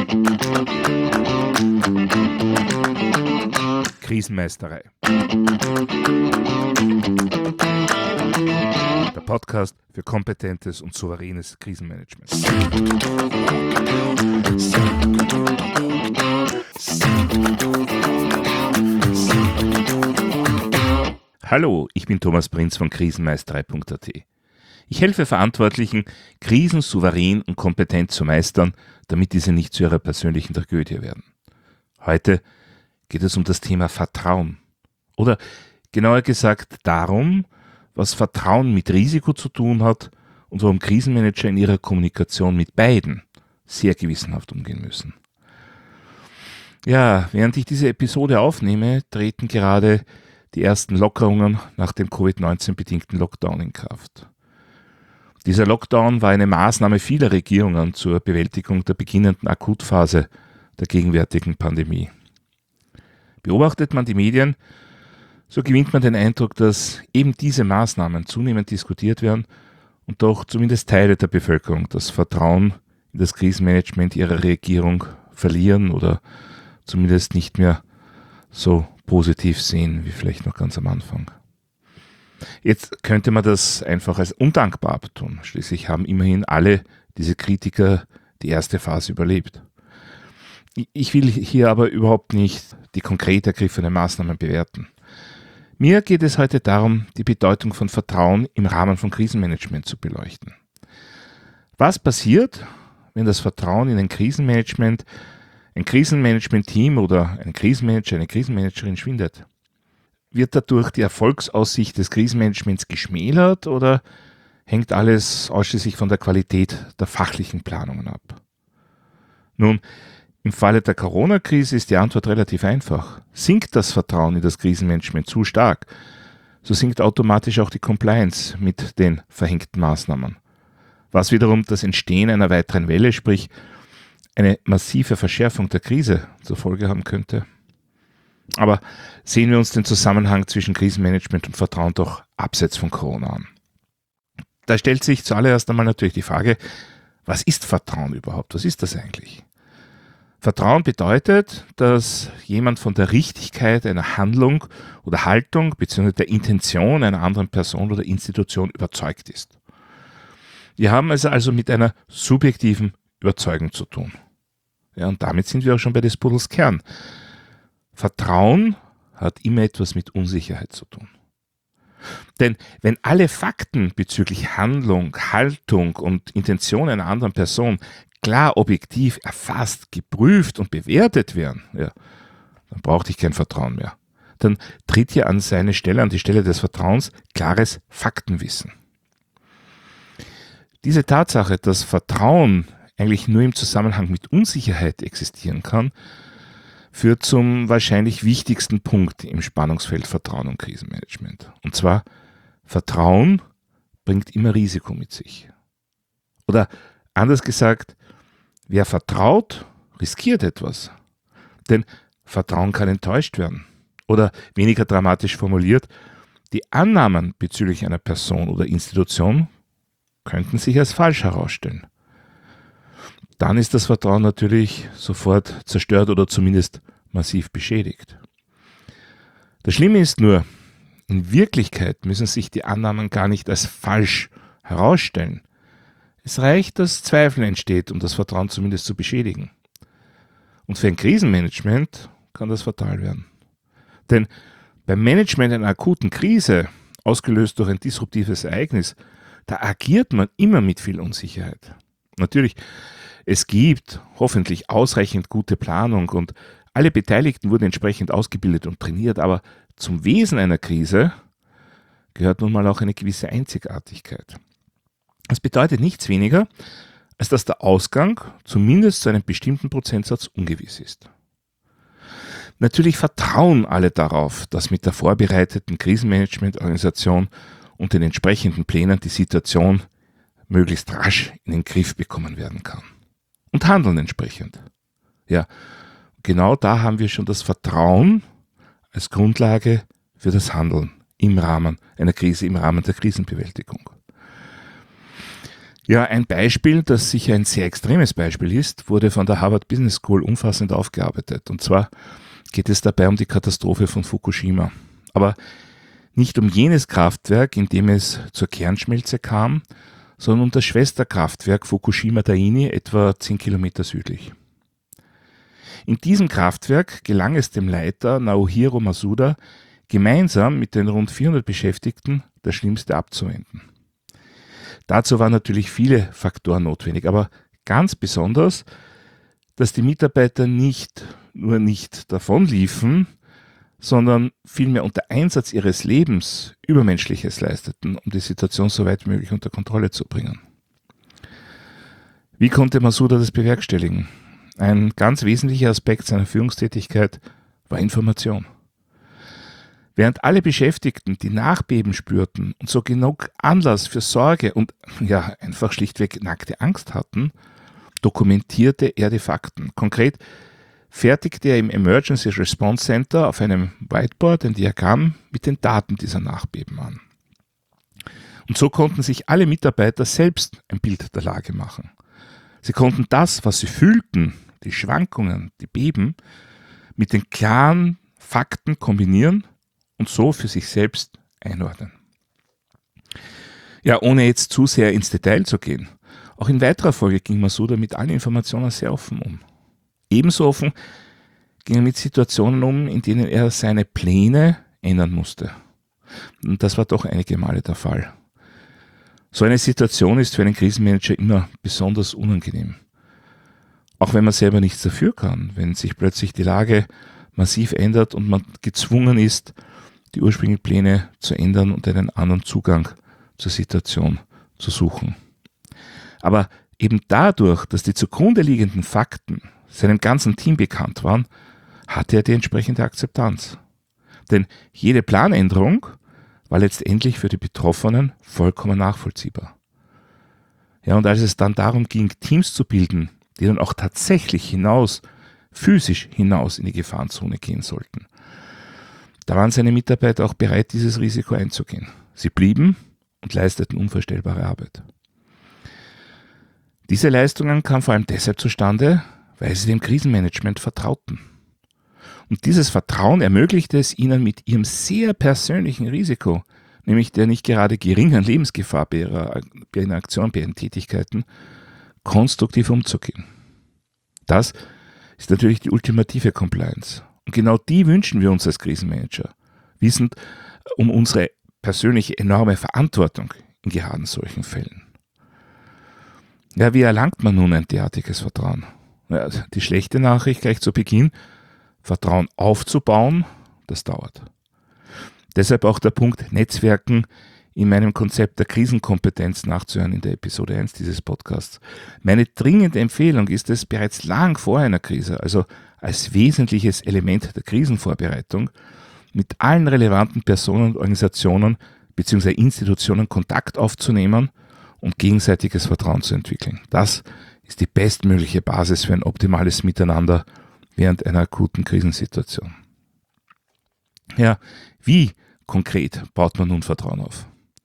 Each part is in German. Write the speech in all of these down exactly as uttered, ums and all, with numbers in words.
Krisenmeisterei. Der Podcast für kompetentes und souveränes Krisenmanagement. Hallo, ich bin Thomas Prinz von krisenmeisterei punkt a t. Ich helfe Verantwortlichen, Krisen souverän und kompetent zu meistern, damit diese nicht zu ihrer persönlichen Tragödie werden. Heute geht es um das Thema Vertrauen. Oder genauer gesagt darum, was Vertrauen mit Risiko zu tun hat und warum Krisenmanager in ihrer Kommunikation mit beiden sehr gewissenhaft umgehen müssen. Ja, während ich diese Episode aufnehme, treten gerade die ersten Lockerungen nach dem Covid neunzehn bedingten Lockdown in Kraft. Dieser Lockdown war eine Maßnahme vieler Regierungen zur Bewältigung der beginnenden Akutphase der gegenwärtigen Pandemie. Beobachtet man die Medien, so gewinnt man den Eindruck, dass eben diese Maßnahmen zunehmend diskutiert werden und doch zumindest Teile der Bevölkerung das Vertrauen in das Krisenmanagement ihrer Regierung verlieren oder zumindest nicht mehr so positiv sehen wie vielleicht noch ganz am Anfang. Jetzt könnte man das einfach als undankbar abtun. Schließlich haben immerhin alle diese Kritiker die erste Phase überlebt. Ich will hier aber überhaupt nicht die konkret ergriffenen Maßnahmen bewerten. Mir geht es heute darum, die Bedeutung von Vertrauen im Rahmen von Krisenmanagement zu beleuchten. Was passiert, wenn das Vertrauen in ein Krisenmanagement, ein Krisenmanagement-Team oder ein Krisenmanager, eine Krisenmanagerin schwindet? Wird dadurch die Erfolgsaussicht des Krisenmanagements geschmälert oder hängt alles ausschließlich von der Qualität der fachlichen Planungen ab? Nun, im Falle der Corona-Krise ist die Antwort relativ einfach. Sinkt das Vertrauen in das Krisenmanagement zu stark, so sinkt automatisch auch die Compliance mit den verhängten Maßnahmen, was wiederum das Entstehen einer weiteren Welle, sprich eine massive Verschärfung der Krise zur Folge haben könnte. Aber sehen wir uns den Zusammenhang zwischen Krisenmanagement und Vertrauen doch abseits von Corona an. Da stellt sich zuallererst einmal natürlich die Frage, was ist Vertrauen überhaupt? Was ist das eigentlich? Vertrauen bedeutet, dass jemand von der Richtigkeit einer Handlung oder Haltung bzw. der Intention einer anderen Person oder Institution überzeugt ist. Wir haben es also mit einer subjektiven Überzeugung zu tun. Ja, und damit sind wir auch schon bei des Pudels Kern. Vertrauen hat immer etwas mit Unsicherheit zu tun. Denn wenn alle Fakten bezüglich Handlung, Haltung und Intention einer anderen Person klar objektiv erfasst, geprüft und bewertet werden, ja, dann brauchte ich kein Vertrauen mehr. Dann tritt hier an seine Stelle, an die Stelle des Vertrauens, klares Faktenwissen. Diese Tatsache, dass Vertrauen eigentlich nur im Zusammenhang mit Unsicherheit existieren kann, führt zum wahrscheinlich wichtigsten Punkt im Spannungsfeld Vertrauen und Krisenmanagement. Und zwar, Vertrauen bringt immer Risiko mit sich. Oder anders gesagt, wer vertraut, riskiert etwas. Denn Vertrauen kann enttäuscht werden. Oder weniger dramatisch formuliert, die Annahmen bezüglich einer Person oder Institution könnten sich als falsch herausstellen. Dann ist das Vertrauen natürlich sofort zerstört oder zumindest massiv beschädigt. Das Schlimme ist nur, in Wirklichkeit müssen sich die Annahmen gar nicht als falsch herausstellen. Es reicht, dass Zweifel entsteht, um das Vertrauen zumindest zu beschädigen. Und für ein Krisenmanagement kann das fatal werden. Denn beim Management einer akuten Krise, ausgelöst durch ein disruptives Ereignis, da agiert man immer mit viel Unsicherheit. Natürlich, es gibt hoffentlich ausreichend gute Planung und alle Beteiligten wurden entsprechend ausgebildet und trainiert, aber zum Wesen einer Krise gehört nun mal auch eine gewisse Einzigartigkeit. Das bedeutet nichts weniger, als dass der Ausgang zumindest zu einem bestimmten Prozentsatz ungewiss ist. Natürlich vertrauen alle darauf, dass mit der vorbereiteten Krisenmanagementorganisation und den entsprechenden Plänen die Situation möglichst rasch in den Griff bekommen werden kann. Und handeln entsprechend. Ja, genau da haben wir schon das Vertrauen als Grundlage für das Handeln im Rahmen einer Krise, im Rahmen der Krisenbewältigung. Ja, ein Beispiel, das sicher ein sehr extremes Beispiel ist, wurde von der Harvard Business School umfassend aufgearbeitet. Und zwar geht es dabei um die Katastrophe von Fukushima. Aber nicht um jenes Kraftwerk, in dem es zur Kernschmelze kam, sondern um das Schwesterkraftwerk Fukushima Daini, etwa zehn Kilometer südlich. In diesem Kraftwerk gelang es dem Leiter Naohiro Masuda, gemeinsam mit den rund vierhundert Beschäftigten das Schlimmste abzuwenden. Dazu waren natürlich viele Faktoren notwendig, aber ganz besonders, dass die Mitarbeiter nicht nur nicht davonliefen, sondern vielmehr unter Einsatz ihres Lebens Übermenschliches leisteten, um die Situation so weit wie möglich unter Kontrolle zu bringen. Wie konnte Masuda das bewerkstelligen? Ein ganz wesentlicher Aspekt seiner Führungstätigkeit war Information. Während alle Beschäftigten die Nachbeben spürten und so genug Anlass für Sorge und ja einfach schlichtweg nackte Angst hatten, dokumentierte er die Fakten. Konkret fertigte er im Emergency Response Center auf einem Whiteboard ein Diagramm mit den Daten dieser Nachbeben an. Und so konnten sich alle Mitarbeiter selbst ein Bild der Lage machen. Sie konnten das, was sie fühlten, die Schwankungen, die Beben, mit den klaren Fakten kombinieren und so für sich selbst einordnen. Ja, ohne jetzt zu sehr ins Detail zu gehen. Auch in weiterer Folge ging Masuda mit allen Informationen sehr offen um. Ebenso offen ging er mit Situationen um, in denen er seine Pläne ändern musste. Und das war doch einige Male der Fall. So eine Situation ist für einen Krisenmanager immer besonders unangenehm. Auch wenn man selber nichts dafür kann, wenn sich plötzlich die Lage massiv ändert und man gezwungen ist, die ursprünglichen Pläne zu ändern und einen anderen Zugang zur Situation zu suchen. Aber eben dadurch, dass die zugrunde liegenden Fakten seinem ganzen Team bekannt waren, hatte er die entsprechende Akzeptanz. Denn jede Planänderung war letztendlich für die Betroffenen vollkommen nachvollziehbar. Ja, und als es dann darum ging, Teams zu bilden, die dann auch tatsächlich hinaus, physisch hinaus in die Gefahrenzone gehen sollten, da waren seine Mitarbeiter auch bereit, dieses Risiko einzugehen. Sie blieben und leisteten unvorstellbare Arbeit. Diese Leistungen kamen vor allem deshalb zustande, weil sie dem Krisenmanagement vertrauten. Und dieses Vertrauen ermöglichte es ihnen mit ihrem sehr persönlichen Risiko, nämlich der nicht gerade geringen Lebensgefahr bei ihrer, bei ihrer Aktion, bei ihren Tätigkeiten, konstruktiv umzugehen. Das ist natürlich die ultimative Compliance. Und genau die wünschen wir uns als Krisenmanager, wissend um unsere persönliche enorme Verantwortung in gerade solchen Fällen. Ja, wie erlangt man nun ein derartiges Vertrauen? Ja, die schlechte Nachricht gleich zu Beginn: Vertrauen aufzubauen, das dauert. Deshalb auch der Punkt Netzwerken in meinem Konzept der Krisenkompetenz nachzuhören in der Episode eins dieses Podcasts. Meine dringende Empfehlung ist es, bereits lang vor einer Krise, also als wesentliches Element der Krisenvorbereitung, mit allen relevanten Personen und Organisationen bzw. Institutionen Kontakt aufzunehmen und gegenseitiges Vertrauen zu entwickeln. Das ist die bestmögliche Basis für ein optimales Miteinander während einer akuten Krisensituation. Ja, wie konkret baut man nun Vertrauen auf?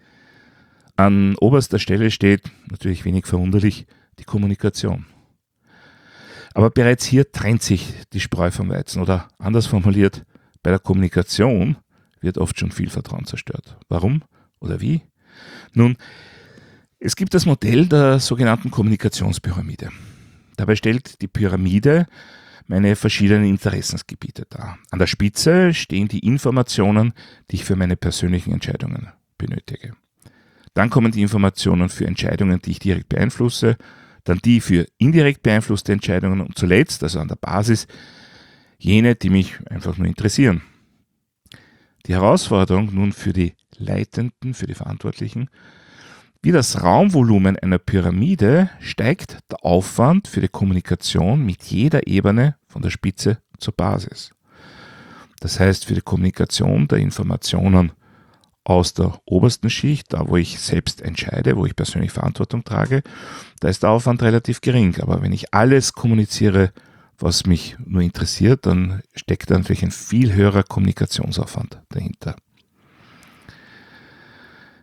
An oberster Stelle steht, natürlich wenig verwunderlich, die Kommunikation. Aber bereits hier trennt sich die Spreu vom Weizen, oder anders formuliert, bei der Kommunikation wird oft schon viel Vertrauen zerstört. Warum oder wie? Nun, es gibt das Modell der sogenannten Kommunikationspyramide. Dabei stellt die Pyramide meine verschiedenen Interessensgebiete dar. An der Spitze stehen die Informationen, die ich für meine persönlichen Entscheidungen benötige. Dann kommen die Informationen für Entscheidungen, die ich direkt beeinflusse, dann die für indirekt beeinflusste Entscheidungen und zuletzt, also an der Basis, jene, die mich einfach nur interessieren. Die Herausforderung nun für die Leitenden, für die Verantwortlichen: Wie das Raumvolumen einer Pyramide steigt der Aufwand für die Kommunikation mit jeder Ebene von der Spitze zur Basis. Das heißt, für die Kommunikation der Informationen aus der obersten Schicht, da wo ich selbst entscheide, wo ich persönlich Verantwortung trage, da ist der Aufwand relativ gering. Aber wenn ich alles kommuniziere, was mich nur interessiert, dann steckt da natürlich ein viel höherer Kommunikationsaufwand dahinter.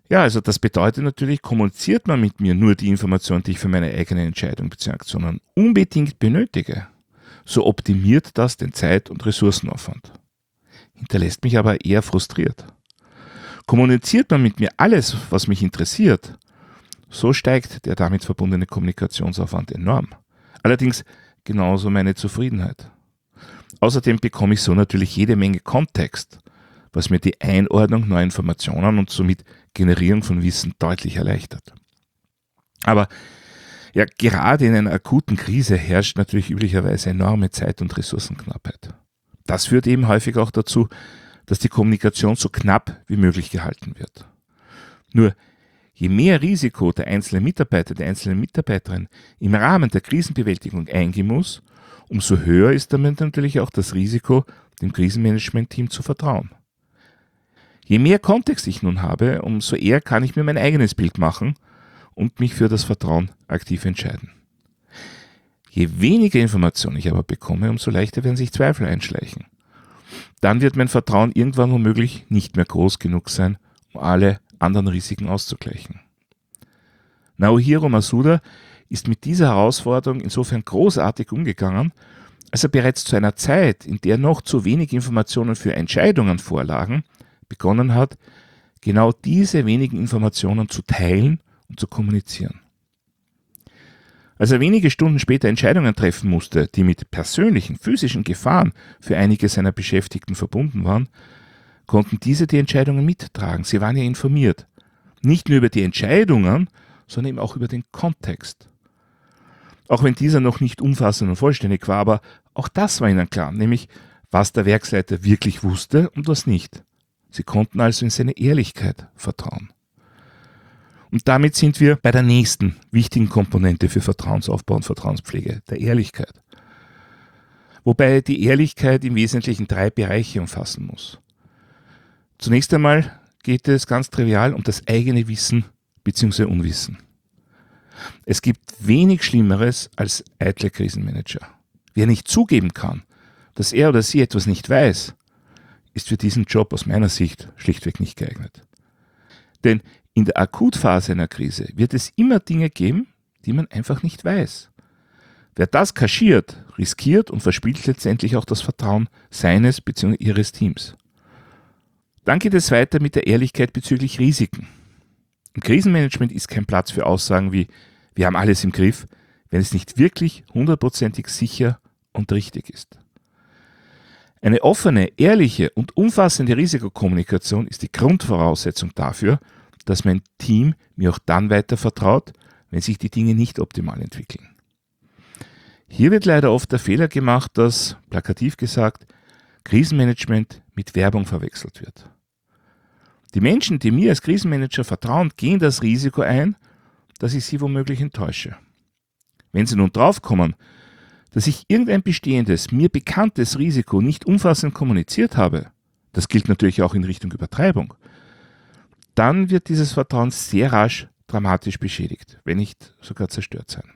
Ja, also das bedeutet natürlich, kommuniziert man mit mir nur die Informationen, die ich für meine eigene Entscheidung bzw. Aktionen unbedingt benötige, so optimiert das den Zeit- und Ressourcenaufwand. Hinterlässt mich aber eher frustriert. Kommuniziert man mit mir alles, was mich interessiert, so steigt der damit verbundene Kommunikationsaufwand enorm. Allerdings genauso meine Zufriedenheit. Außerdem bekomme ich so natürlich jede Menge Kontext, was mir die Einordnung neuer Informationen und somit Generierung von Wissen deutlich erleichtert. Aber ja, gerade in einer akuten Krise herrscht natürlich üblicherweise enorme Zeit- und Ressourcenknappheit. Das führt eben häufig auch dazu, dass die Kommunikation so knapp wie möglich gehalten wird. Nur je mehr Risiko der einzelne Mitarbeiter, der einzelnen Mitarbeiterin im Rahmen der Krisenbewältigung eingehen muss, umso höher ist damit natürlich auch das Risiko, dem Krisenmanagement-Team zu vertrauen. Je mehr Kontext ich nun habe, umso eher kann ich mir mein eigenes Bild machen und mich für das Vertrauen aktiv entscheiden. Je weniger Informationen ich aber bekomme, umso leichter werden sich Zweifel einschleichen. Dann wird mein Vertrauen irgendwann womöglich nicht mehr groß genug sein, um alle anderen Risiken auszugleichen. Naohiro Masuda ist mit dieser Herausforderung insofern großartig umgegangen, als er bereits zu einer Zeit, in der noch zu wenig Informationen für Entscheidungen vorlagen, begonnen hat, genau diese wenigen Informationen zu teilen und zu kommunizieren. Als er wenige Stunden später Entscheidungen treffen musste, die mit persönlichen, physischen Gefahren für einige seiner Beschäftigten verbunden waren, konnten diese die Entscheidungen mittragen. Sie waren ja informiert. Nicht nur über die Entscheidungen, sondern eben auch über den Kontext. Auch wenn dieser noch nicht umfassend und vollständig war, aber auch das war ihnen klar, nämlich was der Werksleiter wirklich wusste und was nicht. Sie konnten also in seine Ehrlichkeit vertrauen. Und damit sind wir bei der nächsten wichtigen Komponente für Vertrauensaufbau und Vertrauenspflege, der Ehrlichkeit. Wobei die Ehrlichkeit im Wesentlichen drei Bereiche umfassen muss. Zunächst einmal geht es ganz trivial um das eigene Wissen bzw. Unwissen. Es gibt wenig Schlimmeres als eitle Krisenmanager. Wer nicht zugeben kann, dass er oder sie etwas nicht weiß, ist für diesen Job aus meiner Sicht schlichtweg nicht geeignet. Denn in der Akutphase einer Krise wird es immer Dinge geben, die man einfach nicht weiß. Wer das kaschiert, riskiert und verspielt letztendlich auch das Vertrauen seines bzw. ihres Teams. Dann geht es weiter mit der Ehrlichkeit bezüglich Risiken. Im Krisenmanagement ist kein Platz für Aussagen wie wir haben alles im Griff, wenn es nicht wirklich hundertprozentig sicher und richtig ist. Eine offene, ehrliche und umfassende Risikokommunikation ist die Grundvoraussetzung dafür, dass mein Team mir auch dann weiter vertraut, wenn sich die Dinge nicht optimal entwickeln. Hier wird leider oft der Fehler gemacht, dass, plakativ gesagt, Krisenmanagement mit Werbung verwechselt wird. Die Menschen, die mir als Krisenmanager vertrauen, gehen das Risiko ein, dass ich sie womöglich enttäusche. Wenn sie nun draufkommen, dass ich irgendein bestehendes, mir bekanntes Risiko nicht umfassend kommuniziert habe, das gilt natürlich auch in Richtung Übertreibung, dann wird dieses Vertrauen sehr rasch dramatisch beschädigt, wenn nicht sogar zerstört sein.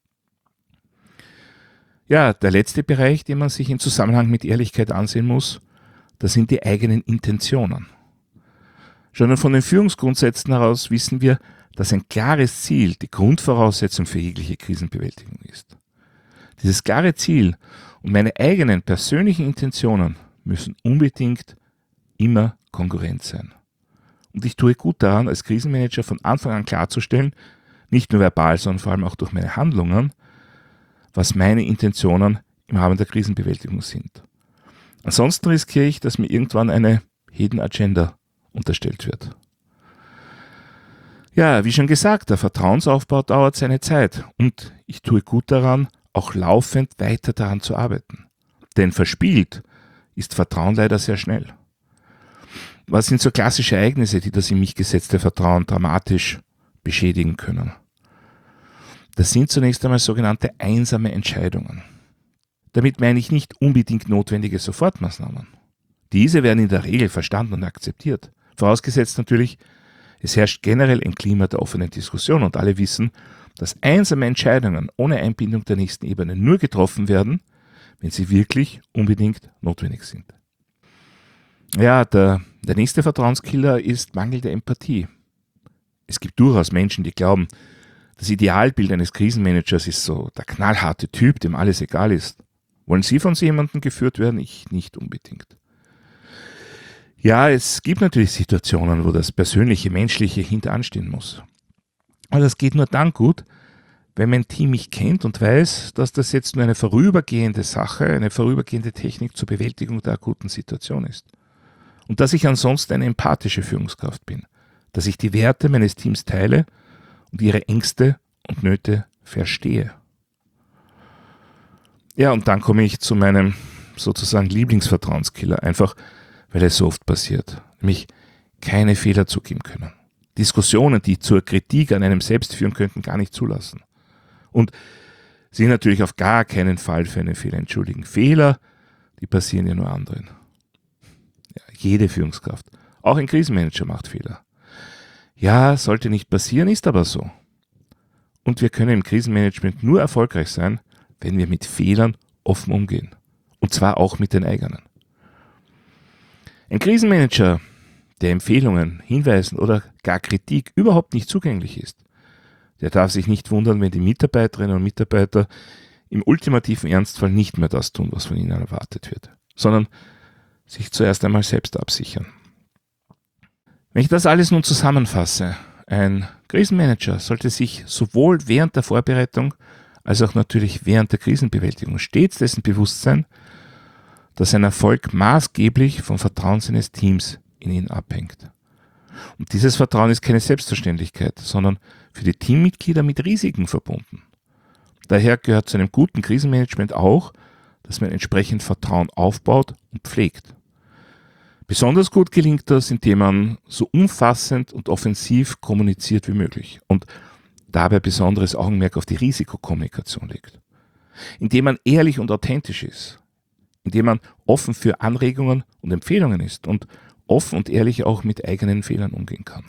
Ja, der letzte Bereich, den man sich im Zusammenhang mit Ehrlichkeit ansehen muss, das sind die eigenen Intentionen. Schon von den Führungsgrundsätzen heraus wissen wir, dass ein klares Ziel die Grundvoraussetzung für jegliche Krisenbewältigung ist. Dieses klare Ziel und meine eigenen persönlichen Intentionen müssen unbedingt immer kongruent sein. Und ich tue gut daran, als Krisenmanager von Anfang an klarzustellen, nicht nur verbal, sondern vor allem auch durch meine Handlungen, was meine Intentionen im Rahmen der Krisenbewältigung sind. Ansonsten riskiere ich, dass mir irgendwann eine Hidden Agenda unterstellt wird. Ja, wie schon gesagt, der Vertrauensaufbau dauert seine Zeit und ich tue gut daran, auch laufend weiter daran zu arbeiten. Denn verspielt ist Vertrauen leider sehr schnell. Was sind so klassische Ereignisse, die das in mich gesetzte Vertrauen dramatisch beschädigen können? Das sind zunächst einmal sogenannte einsame Entscheidungen. Damit meine ich nicht unbedingt notwendige Sofortmaßnahmen. Diese werden in der Regel verstanden und akzeptiert. Vorausgesetzt natürlich, es herrscht generell ein Klima der offenen Diskussion und alle wissen, dass einsame Entscheidungen ohne Einbindung der nächsten Ebene nur getroffen werden, wenn sie wirklich unbedingt notwendig sind. Ja, der, der nächste Vertrauenskiller ist mangelnde Empathie. Es gibt durchaus Menschen, die glauben, das Idealbild eines Krisenmanagers ist so der knallharte Typ, dem alles egal ist. Wollen Sie von so jemandem geführt werden? Ich nicht unbedingt. Ja, es gibt natürlich Situationen, wo das persönliche, menschliche hinteranstehen muss. Aber das geht nur dann gut, wenn mein Team mich kennt und weiß, dass das jetzt nur eine vorübergehende Sache, eine vorübergehende Technik zur Bewältigung der akuten Situation ist. Und dass ich ansonsten eine empathische Führungskraft bin, dass ich die Werte meines Teams teile und ihre Ängste und Nöte verstehe. Ja, und dann komme ich zu meinem sozusagen Lieblingsvertrauenskiller, einfach weil es so oft passiert, nämlich keine Fehler zugeben können. Diskussionen, die zur Kritik an einem selbst führen könnten, gar nicht zulassen. Und sich natürlich auf gar keinen Fall für einen Fehler entschuldigen. Fehler, die passieren ja nur anderen. Ja, jede Führungskraft, auch ein Krisenmanager macht Fehler. Ja, sollte nicht passieren, ist aber so. Und wir können im Krisenmanagement nur erfolgreich sein, wenn wir mit Fehlern offen umgehen. Und zwar auch mit den eigenen. Ein Krisenmanager, der Empfehlungen, Hinweisen oder gar Kritik überhaupt nicht zugänglich ist, der darf sich nicht wundern, wenn die Mitarbeiterinnen und Mitarbeiter im ultimativen Ernstfall nicht mehr das tun, was von ihnen erwartet wird, sondern sich zuerst einmal selbst absichern. Wenn ich das alles nun zusammenfasse, ein Krisenmanager sollte sich sowohl während der Vorbereitung als auch natürlich während der Krisenbewältigung stets dessen bewusst sein, dass sein Erfolg maßgeblich vom Vertrauen seines Teams in ihn abhängt. Und dieses Vertrauen ist keine Selbstverständlichkeit, sondern für die Teammitglieder mit Risiken verbunden. Daher gehört zu einem guten Krisenmanagement auch, dass man entsprechend Vertrauen aufbaut und pflegt. Besonders gut gelingt das, indem man so umfassend und offensiv kommuniziert wie möglich und dabei besonderes Augenmerk auf die Risikokommunikation legt. Indem man ehrlich und authentisch ist, indem man offen für Anregungen und Empfehlungen ist und offen und ehrlich auch mit eigenen Fehlern umgehen kann.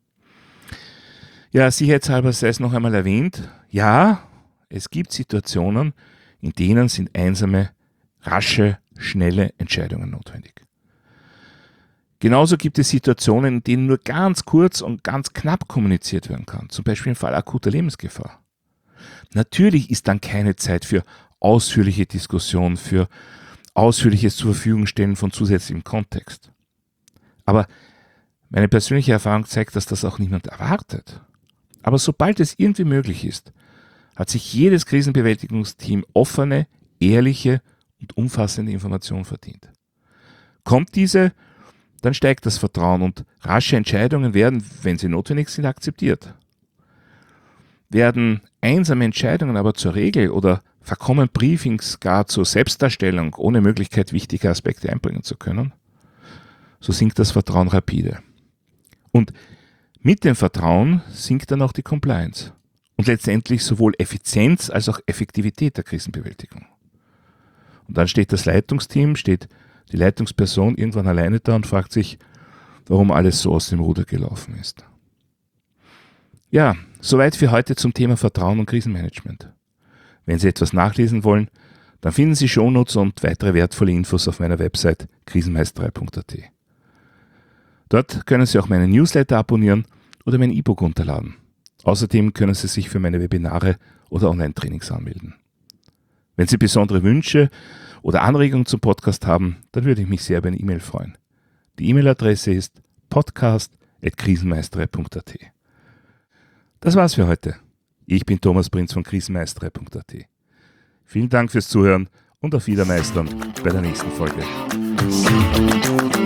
Ja, sicherheitshalber sei es noch einmal erwähnt, ja, es gibt Situationen, in denen sind einsame, rasche, schnelle Entscheidungen notwendig. Genauso gibt es Situationen, in denen nur ganz kurz und ganz knapp kommuniziert werden kann, zum Beispiel im Fall akuter Lebensgefahr. Natürlich ist dann keine Zeit für ausführliche Diskussion, für ausführliches zur Verfügung stellen von zusätzlichem Kontext. Aber meine persönliche Erfahrung zeigt, dass das auch niemand erwartet. Aber sobald es irgendwie möglich ist, hat sich jedes Krisenbewältigungsteam offene, ehrliche und umfassende Information verdient. Kommt diese, dann steigt das Vertrauen und rasche Entscheidungen werden, wenn sie notwendig sind, akzeptiert. Werden einsame Entscheidungen aber zur Regel oder verkommen Briefings gar zur Selbstdarstellung, ohne Möglichkeit, wichtige Aspekte einbringen zu können, so sinkt das Vertrauen rapide. Und mit dem Vertrauen sinkt dann auch die Compliance und letztendlich sowohl Effizienz als auch Effektivität der Krisenbewältigung. Und dann steht das Leitungsteam, steht die Leitungsperson irgendwann alleine da und fragt sich, warum alles so aus dem Ruder gelaufen ist. Ja, soweit für heute zum Thema Vertrauen und Krisenmanagement. Wenn Sie etwas nachlesen wollen, dann finden Sie Shownotes und weitere wertvolle Infos auf meiner Website krisenmeisterei punkt a t. Dort können Sie auch meinen Newsletter abonnieren oder mein E-Book runterladen. Außerdem können Sie sich für meine Webinare oder Online-Trainings anmelden. Wenn Sie besondere Wünsche oder Anregungen zum Podcast haben, dann würde ich mich sehr über eine E-Mail freuen. Die E-Mail-Adresse ist podcast at krisenmeisterei punkt a t. Das war's für heute. Ich bin Thomas Prinz von krisenmeisterei punkt a t. Vielen Dank fürs Zuhören und auf Wiedermeistern bei der nächsten Folge.